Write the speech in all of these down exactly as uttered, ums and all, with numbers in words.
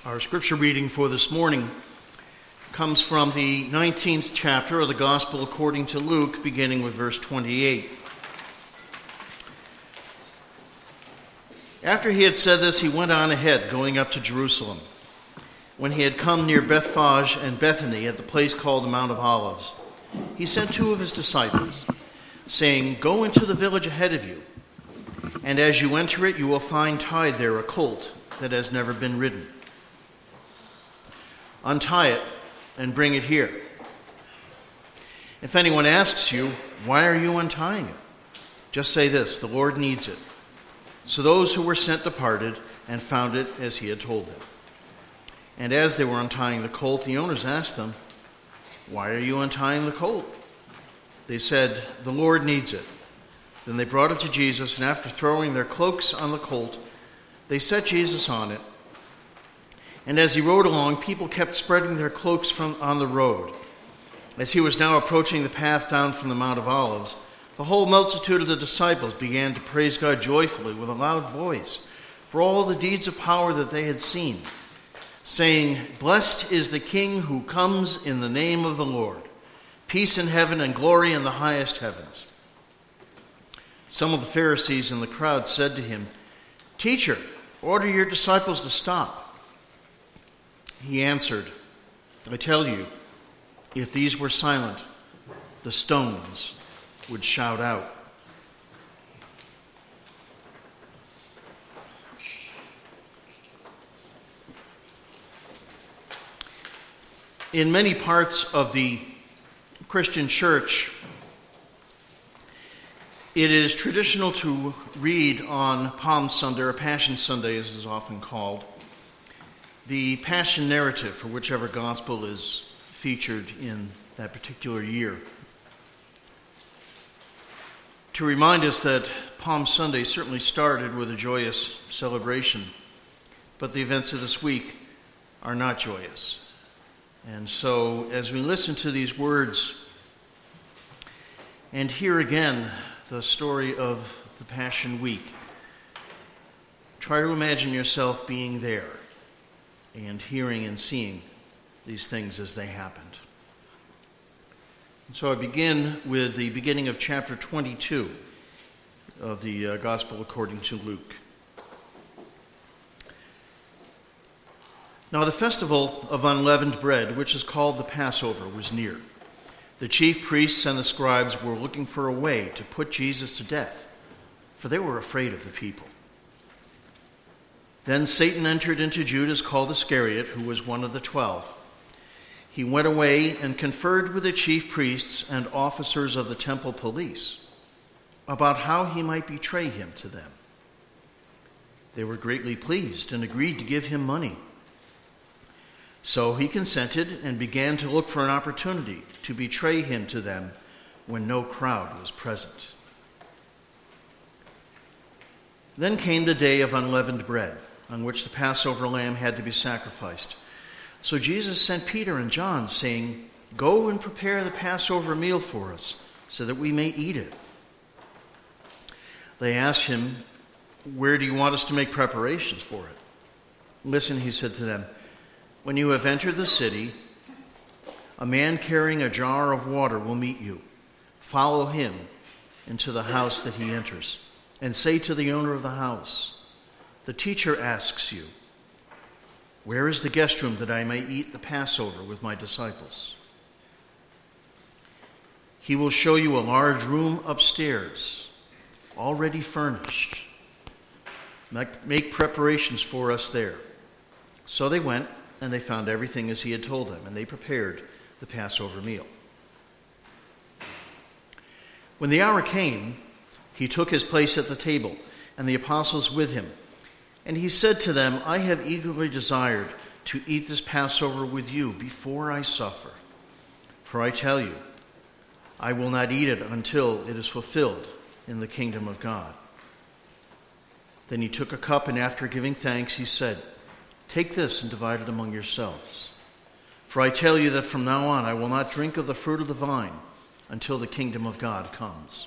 Our scripture reading for this morning comes from the nineteenth chapter of the Gospel according to Luke, beginning with verse twenty-eight. After he had said this, he went on ahead, going up to Jerusalem. When he had come near Bethphage and Bethany at the place called the Mount of Olives, he sent two of his disciples, saying, "Go into the village ahead of you, and as you enter it, you will find tied there a colt that has never been ridden. Untie it and bring it here. If anyone asks you, 'Why are you untying it?' just say this, 'The Lord needs it.'" So those who were sent departed and found it as he had told them. And as they were untying the colt, the owners asked them, "Why are you untying the colt?" They said, "The Lord needs it." Then they brought it to Jesus, and after throwing their cloaks on the colt, they set Jesus on it. And as he rode along, people kept spreading their cloaks from on the road. As he was now approaching the path down from the Mount of Olives, the whole multitude of the disciples began to praise God joyfully with a loud voice for all the deeds of power that they had seen, saying, "Blessed is the King who comes in the name of the Lord. Peace in heaven and glory in the highest heavens." Some of the Pharisees in the crowd said to him, "Teacher, order your disciples to stop." He answered, "I tell you, if these were silent, the stones would shout out." In many parts of the Christian church, it is traditional to read on Palm Sunday, or Passion Sunday as it is often called, the Passion narrative for whichever gospel is featured in that particular year, to remind us that Palm Sunday certainly started with a joyous celebration, but the events of this week are not joyous. And so as we listen to these words and hear again the story of the Passion Week, try to imagine yourself being there and hearing and seeing these things as they happened. And so I begin with the beginning of chapter twenty-two of the uh, Gospel according to Luke. Now the festival of unleavened bread, which is called the Passover, was near. The chief priests and the scribes were looking for a way to put Jesus to death, for they were afraid of the people. Then Satan entered into Judas, called Iscariot, who was one of the twelve. He went away and conferred with the chief priests and officers of the temple police about how he might betray him to them. They were greatly pleased and agreed to give him money. So he consented and began to look for an opportunity to betray him to them when no crowd was present. Then came the day of unleavened bread, on which the Passover lamb had to be sacrificed. So Jesus sent Peter and John, saying, "Go and prepare the Passover meal for us, so that we may eat it." They asked him, "Where do you want us to make preparations for it?" "Listen," he said to them, "when you have entered the city, a man carrying a jar of water will meet you. Follow him into the house that he enters, and say to the owner of the house, 'The teacher asks you, where is the guest room that I may eat the Passover with my disciples?' He will show you a large room upstairs, already furnished. Make preparations for us there." So they went, and they found everything as he had told them, and they prepared the Passover meal. When the hour came, he took his place at the table, and the apostles with him. And he said to them, "I have eagerly desired to eat this Passover with you before I suffer. For I tell you, I will not eat it until it is fulfilled in the kingdom of God." Then he took a cup, and after giving thanks, he said, "Take this and divide it among yourselves. For I tell you that from now on I will not drink of the fruit of the vine until the kingdom of God comes."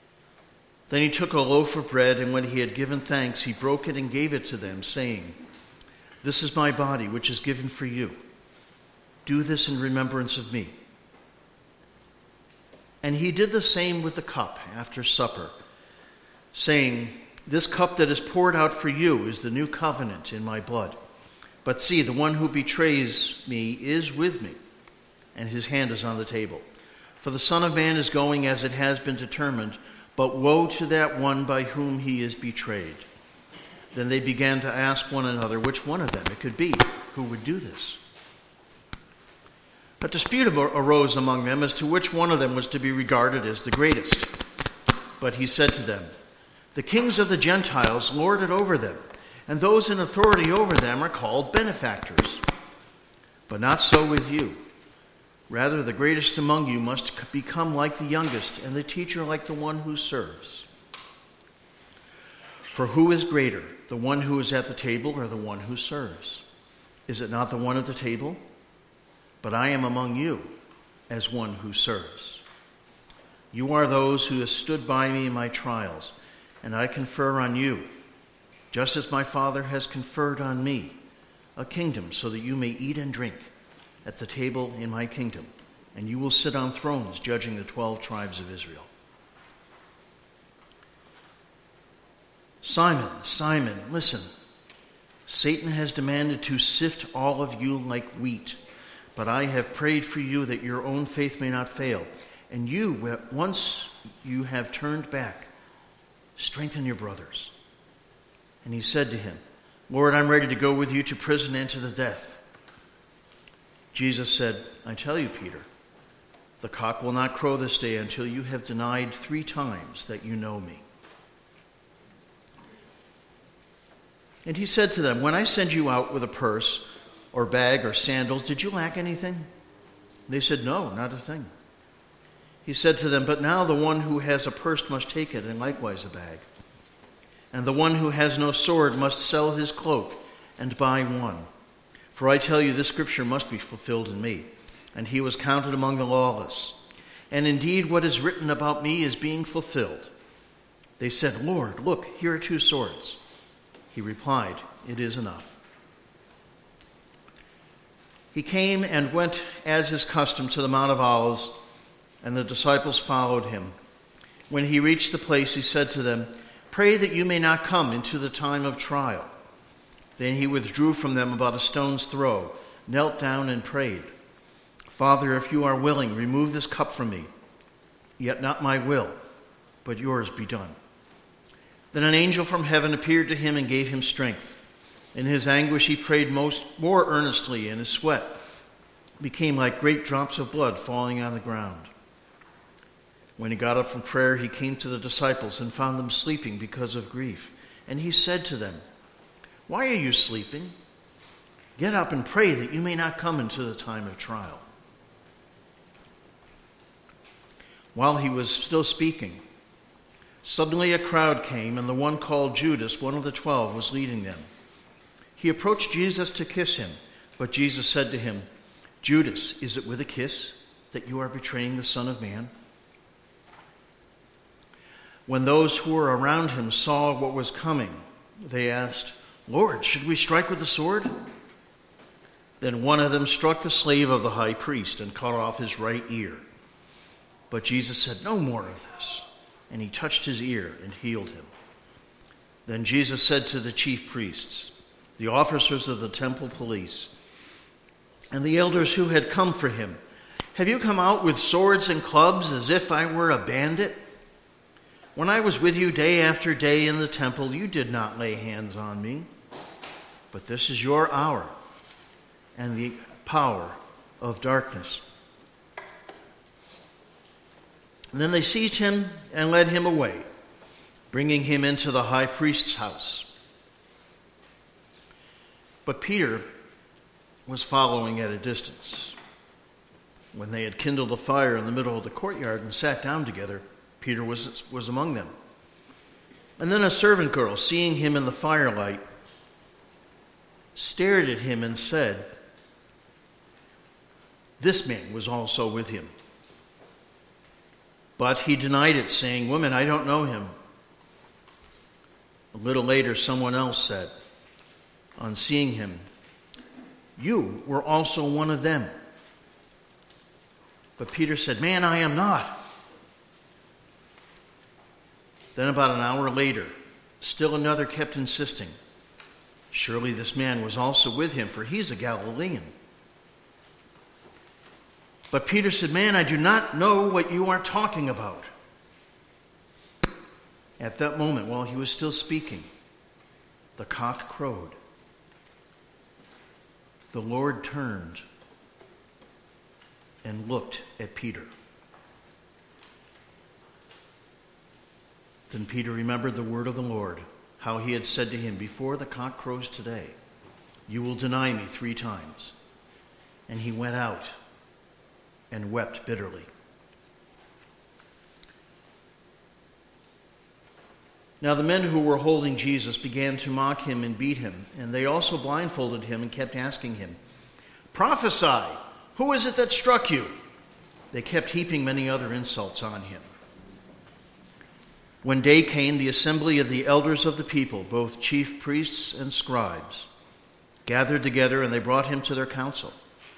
Then he took a loaf of bread, and when he had given thanks, he broke it and gave it to them, saying, This is my body, which is given for you. Do this in remembrance of me." And he did the same with the cup after supper, saying, "This cup that is poured out for you is the new covenant in my blood. But see, the one who betrays me is with me," and his hand is on the table. "For the Son of Man is going as it has been determined, but woe to that one by whom he is betrayed." Then they began to ask one another which one of them it could be who would do this. A dispute arose among them as to which one of them was to be regarded as the greatest. But he said to them, "The kings of the Gentiles lord it over them, and those in authority over them are called benefactors. But not so with you. Rather, the greatest among you must become like the youngest, and the teacher like the one who serves. For who is greater, the one who is at the table or the one who serves? Is it not the one at the table? But I am among you as one who serves. You are those who have stood by me in my trials, and I confer on you, just as my Father has conferred on me, a kingdom so that you may eat and drink at the table in my kingdom, and you will sit on thrones judging the twelve tribes of Israel. Simon, Simon, listen. Satan has demanded to sift all of you like wheat, but I have prayed for you that your own faith may not fail. And you, once you have turned back, strengthen your brothers." And he said to him, "Lord, I'm ready to go with you to prison and to the death." Jesus said, "I tell you, Peter, the cock will not crow this day until you have denied three times that you know me." And he said to them, "When I send you out with a purse or bag or sandals, did you lack anything?" They said, "No, not a thing." He said to them, "But now the one who has a purse must take it, and likewise a bag. And the one who has no sword must sell his cloak and buy one. For I tell you, this scripture must be fulfilled in me." And he was counted among the lawless. And indeed, what is written about me is being fulfilled. They said, "Lord, look, here are two swords." He replied, "It is enough." He came and went as his custom to the Mount of Olives, and the disciples followed him. When he reached the place, he said to them, "Pray that you may not come into the time of trial." Then he withdrew from them about a stone's throw, knelt down and prayed, "Father, if you are willing, remove this cup from me. Yet not my will, but yours be done." Then an angel from heaven appeared to him and gave him strength. In his anguish he prayed most more earnestly, and his sweat became like great drops of blood falling on the ground. When he got up from prayer, he came to the disciples and found them sleeping because of grief. And he said to them, "Why are you sleeping? Get up and pray that you may not come into the time of trial." While he was still speaking, suddenly a crowd came, and the one called Judas, one of the twelve, was leading them. He approached Jesus to kiss him, but Jesus said to him, "Judas, is it with a kiss that you are betraying the Son of Man?" When those who were around him saw what was coming, they asked, "Lord, should we strike with the sword?" Then one of them struck the slave of the high priest and cut off his right ear. But Jesus said, "No more of this." And he touched his ear and healed him. Then Jesus said to the chief priests, the officers of the temple police, and the elders who had come for him, "Have you come out with swords and clubs as if I were a bandit? When I was with you day after day in the temple, you did not lay hands on me. But this is your hour and the power of darkness." And then they seized him and led him away, bringing him into the high priest's house. But Peter was following at a distance. When they had kindled a fire in the middle of the courtyard and sat down together, Peter was, was among them. And then a servant girl, seeing him in the firelight, stared at him and said, "This man was also with him." But he denied it, saying, "Woman, I don't know him." A little later, someone else said, on seeing him, "You were also one of them." But Peter said, "Man, I am not." Then about an hour later, still another kept insisting, "Surely this man was also with him, for he's a Galilean." But Peter said, "Man, I do not know what you are talking about." At that moment, while he was still speaking, the cock crowed. The Lord turned and looked at Peter. Then Peter remembered the word of the Lord, how he had said to him, "Before the cock crows today, you will deny me three times." And he went out and wept bitterly. Now the men who were holding Jesus began to mock him and beat him, and they also blindfolded him and kept asking him, "Prophesy, who is it that struck you?" They kept heaping many other insults on him. When day came, the assembly of the elders of the people, both chief priests and scribes, gathered together, and they brought him to their council.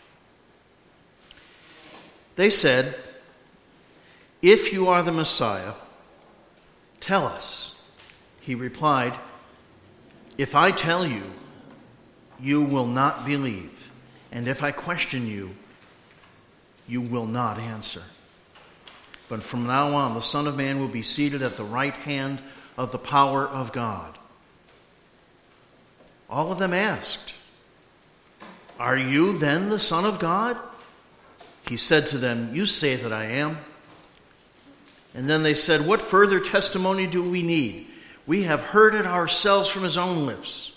They said, "If you are the Messiah, tell us." He replied, "If I tell you, you will not believe, and if I question you, you will not answer. But from now on, the Son of Man will be seated at the right hand of the power of God." All of them asked, "Are you then the Son of God?" He said to them, "You say that I am." And then they said, "What further testimony do we need? We have heard it ourselves from his own lips."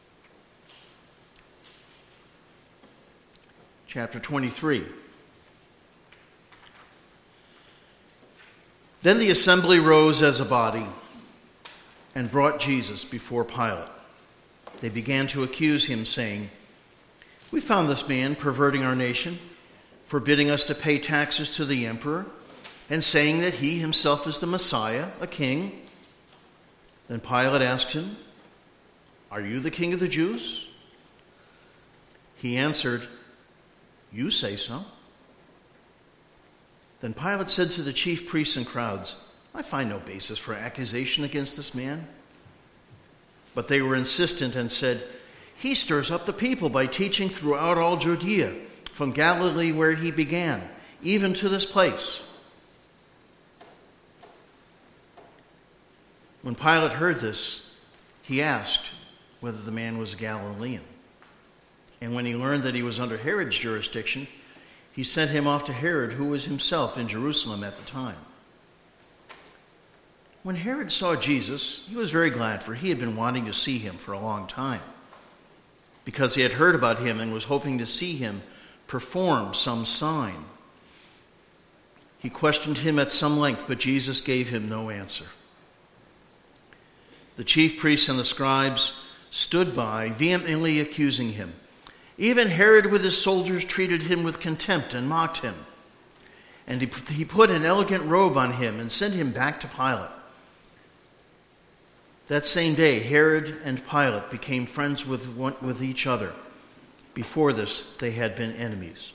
Chapter twenty-three. Then the assembly rose as a body and brought Jesus before Pilate. They began to accuse him, saying, "We found this man perverting our nation, forbidding us to pay taxes to the emperor, and saying that he himself is the Messiah, a king." Then Pilate asked him, "Are you the king of the Jews?" He answered, "You say so." Then Pilate said to the chief priests and crowds, "I find no basis for accusation against this man." But they were insistent and said, "He stirs up the people by teaching throughout all Judea, from Galilee where he began, even to this place." When Pilate heard this, he asked whether the man was a Galilean. And when he learned that he was under Herod's jurisdiction, he sent him off to Herod, who was himself in Jerusalem at the time. When Herod saw Jesus, he was very glad, for he had been wanting to see him for a long time, because he had heard about him and was hoping to see him perform some sign. He questioned him at some length, but Jesus gave him no answer. The chief priests and the scribes stood by, vehemently accusing him. Even Herod with his soldiers treated him with contempt and mocked him. And he put an elegant robe on him and sent him back to Pilate. That same day, Herod and Pilate became friends with, one, with each other. Before this, they had been enemies.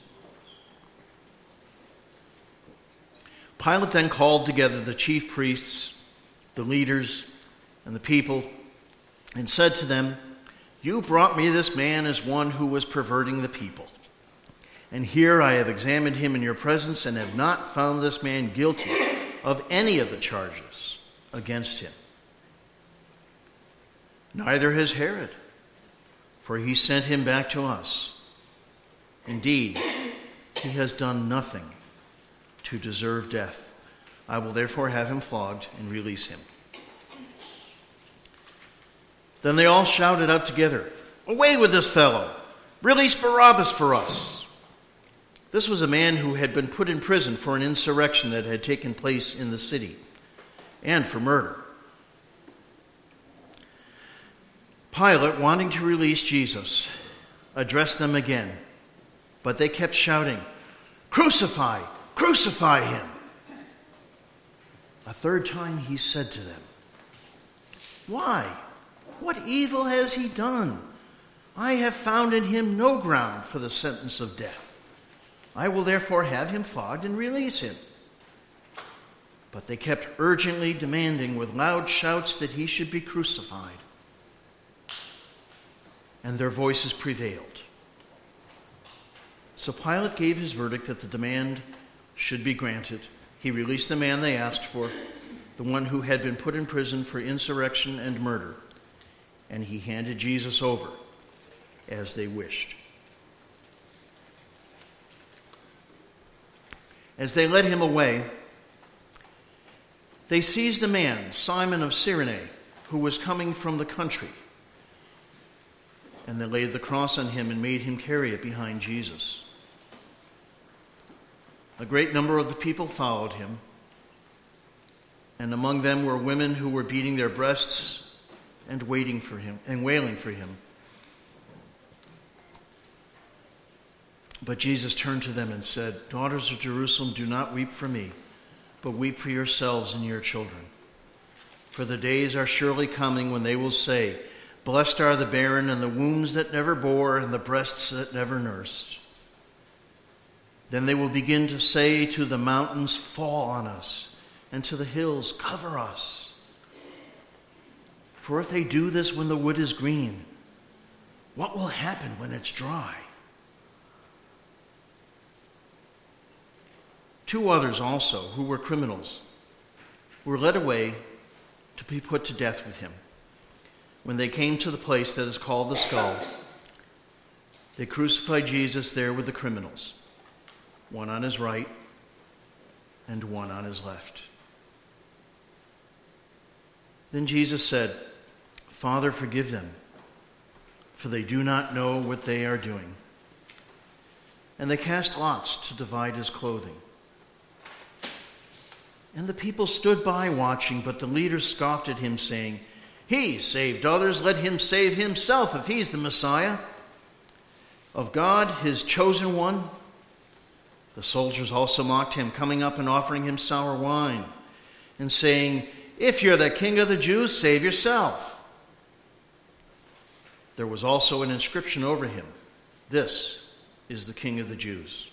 Pilate then called together the chief priests, the leaders, and the people, and said to them, "You brought me this man as one who was perverting the people. And here I have examined him in your presence and have not found this man guilty of any of the charges against him. Neither has Herod, for he sent him back to us. Indeed, he has done nothing to deserve death. I will therefore have him flogged and release him." Then they all shouted out together, "Away with this fellow! Release Barabbas for us!" This was a man who had been put in prison for an insurrection that had taken place in the city, and for murder. Pilate, wanting to release Jesus, addressed them again, but they kept shouting, "Crucify! Crucify him!" A third time he said to them, "Why? What evil has he done? I have found in him no ground for the sentence of death. I will therefore have him flogged and release him." But they kept urgently demanding with loud shouts that he should be crucified. And their voices prevailed. So Pilate gave his verdict that the demand should be granted. He released the man they asked for, the one who had been put in prison for insurrection and murder, and he handed Jesus over as they wished. As they led him away, they seized a man, Simon of Cyrene, who was coming from the country, and they laid the cross on him and made him carry it behind Jesus. A great number of the people followed him, and among them were women who were beating their breasts and waiting for him and wailing for him. But Jesus turned to them and said, "Daughters of Jerusalem, do not weep for me, but weep for yourselves and your children. For the days are surely coming when they will say, 'Blessed are the barren and the wombs that never bore and the breasts that never nursed.' Then they will begin to say to the mountains, 'Fall on us,' and to the hills, 'Cover us.' For if they do this when the wood is green, what will happen when it's dry?" Two others also, who were criminals, were led away to be put to death with him. When they came to the place that is called the Skull, they crucified Jesus there with the criminals, one on his right and one on his left. Then Jesus said, "Father, forgive them, for they do not know what they are doing." And they cast lots to divide his clothing. And the people stood by watching, but the leaders scoffed at him, saying, "He saved others, let him save himself if he's the Messiah of God, his chosen one." The soldiers also mocked him, coming up and offering him sour wine, and saying, "If you're the king of the Jews, save yourself." There was also an inscription over him, "This is the King of the Jews."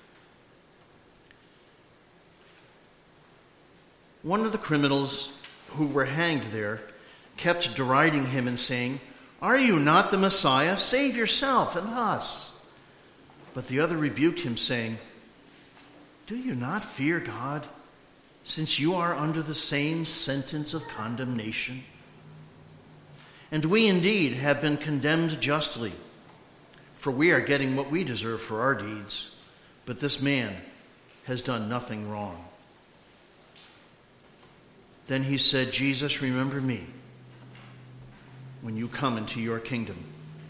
One of the criminals who were hanged there kept deriding him and saying, "Are you not the Messiah? Save yourself and us." But the other rebuked him, saying, "Do you not fear God, since you are under the same sentence of condemnation? And we indeed have been condemned justly, for we are getting what we deserve for our deeds, but this man has done nothing wrong." Then he said, "Jesus, remember me when you come into your kingdom."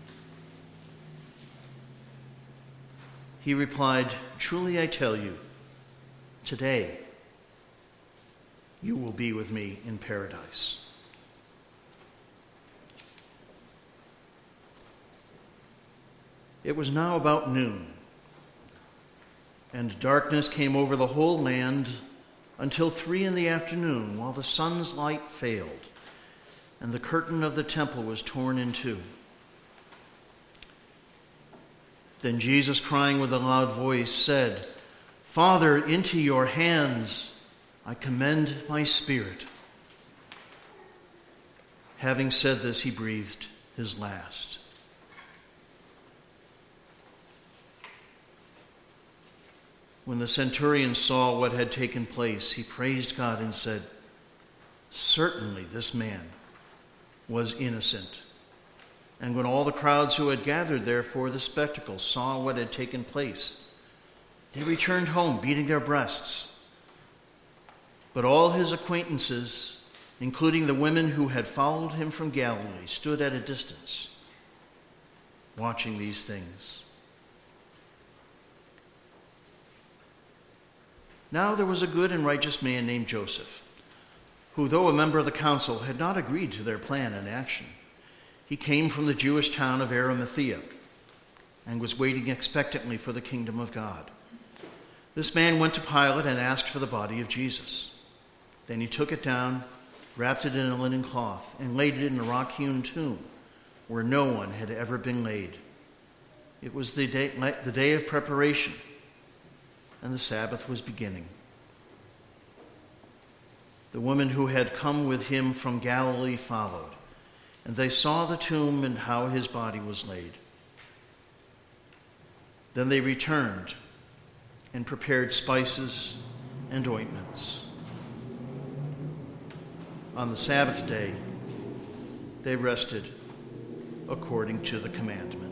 He replied, "Truly I tell you, today you will be with me in paradise." It was now about noon, and darkness came over the whole land until three in the afternoon, while the sun's light failed, and the curtain of the temple was torn in two. Then Jesus, crying with a loud voice, said, "Father, into your hands I commend my spirit." Having said this, he breathed his last. When the centurion saw what had taken place, he praised God and said, "Certainly this man was innocent." And when all the crowds who had gathered there for the spectacle saw what had taken place, they returned home, beating their breasts. But all his acquaintances, including the women who had followed him from Galilee, stood at a distance, watching these things. Now there was a good and righteous man named Joseph, who, though a member of the council, had not agreed to their plan and action. He came from the Jewish town of Arimathea and was waiting expectantly for the kingdom of God. This man went to Pilate and asked for the body of Jesus. Then he took it down, wrapped it in a linen cloth, and laid it in a rock-hewn tomb where no one had ever been laid. It was the day, the day of preparation, and the Sabbath was beginning. The women who had come with him from Galilee followed, and they saw the tomb and how his body was laid. Then they returned and prepared spices and ointments. On the Sabbath day, they rested according to the commandment.